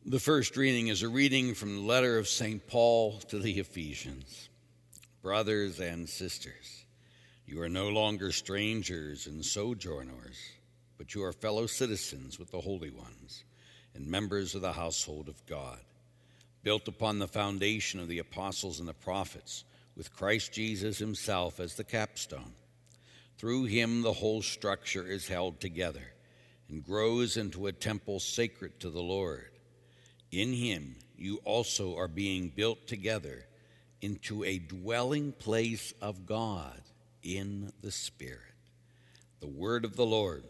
The first reading is a reading from the letter of St. Paul to the Ephesians. Brothers and sisters, you are no longer strangers and sojourners, but you are fellow citizens with the holy ones and members of the household of God, built upon the foundation of the apostles and the prophets, with Christ Jesus himself as the capstone. Through him the whole structure is held together and grows into a temple sacred to the Lord. In him you also are being built together into a dwelling place of God in the Spirit. The word of the Lord.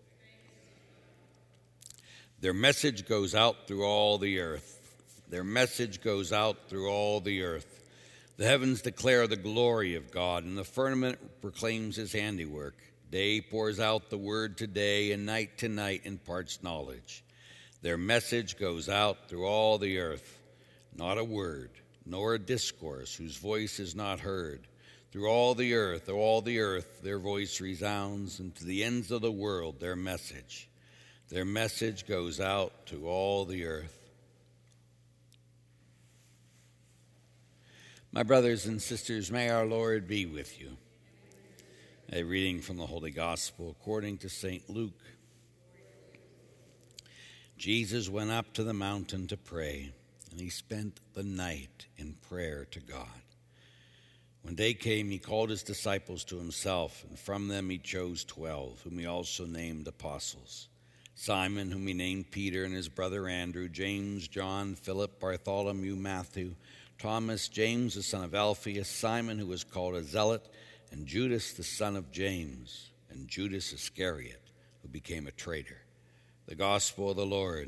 Their message goes out through all the earth. Their message goes out through all the earth. The heavens declare the glory of God, and the firmament proclaims his handiwork. Day pours out the word to day, and night to night imparts knowledge. Their message goes out through all the earth. Not a word, nor a discourse whose voice is not heard. Through all the earth, their voice resounds, and to the ends of the world their message. Their message goes out to all the earth. My brothers and sisters, may our Lord be with you. A reading from the Holy Gospel according to St. Luke. Jesus went up to the mountain to pray, and he spent the night in prayer to God. When day came, he called his disciples to himself, and from them he chose 12, whom he also named apostles. Simon, whom he named Peter, and his brother Andrew, James, John, Philip, Bartholomew, Matthew, Thomas, James the son of Alphaeus, Simon, who was called a zealot, and Judas the son of James, and Judas Iscariot, who became a traitor. The Gospel of the Lord.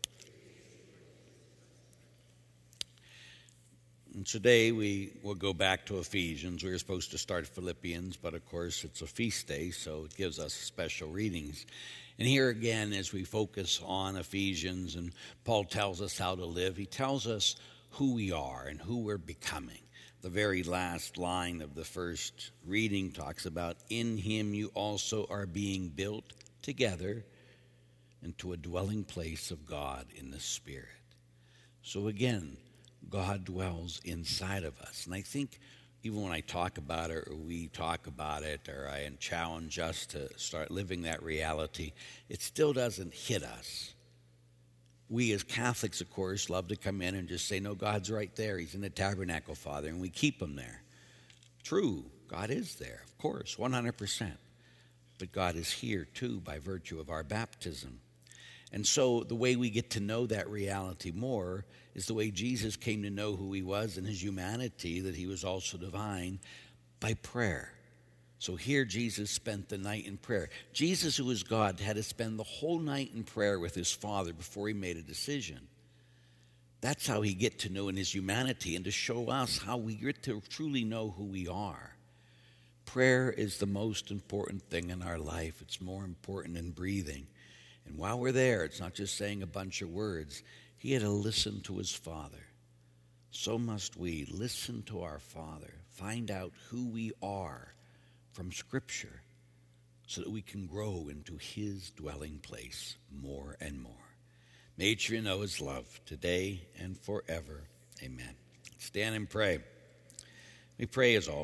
And today we will go back to Ephesians. We were supposed to start Philippians, but of course it's a feast day, so it gives us special readings. And here again, as we focus on Ephesians, and Paul tells us how to live, he tells us who we are and who we're becoming. The very last line of the first reading talks about, in him you also are being built together into a dwelling place of God in the Spirit. So again, God dwells inside of us. And I think even when I talk about it, or we talk about it, or I challenge us to start living that reality, it still doesn't hit us. We as Catholics, of course, love to come in and just say, no, God's right there. He's in the tabernacle, Father, and we keep him there. True, God is there, of course, 100%. But God is here, too, by virtue of our baptism. And so the way we get to know that reality more is the way Jesus came to know who he was in his humanity, that he was also divine, by prayer. So here Jesus spent the night in prayer. Jesus, who is God, had to spend the whole night in prayer with his Father before he made a decision. That's how he get to know in his humanity, and to show us how we get to truly know who we are. Prayer is the most important thing in our life. It's more important than breathing. And while we're there, it's not just saying a bunch of words. He had to listen to his Father. So must we listen to our Father, find out who we are from Scripture, so that we can grow into his dwelling place more and more. May you know his love today and forever. Amen. Stand and pray. We pray as always.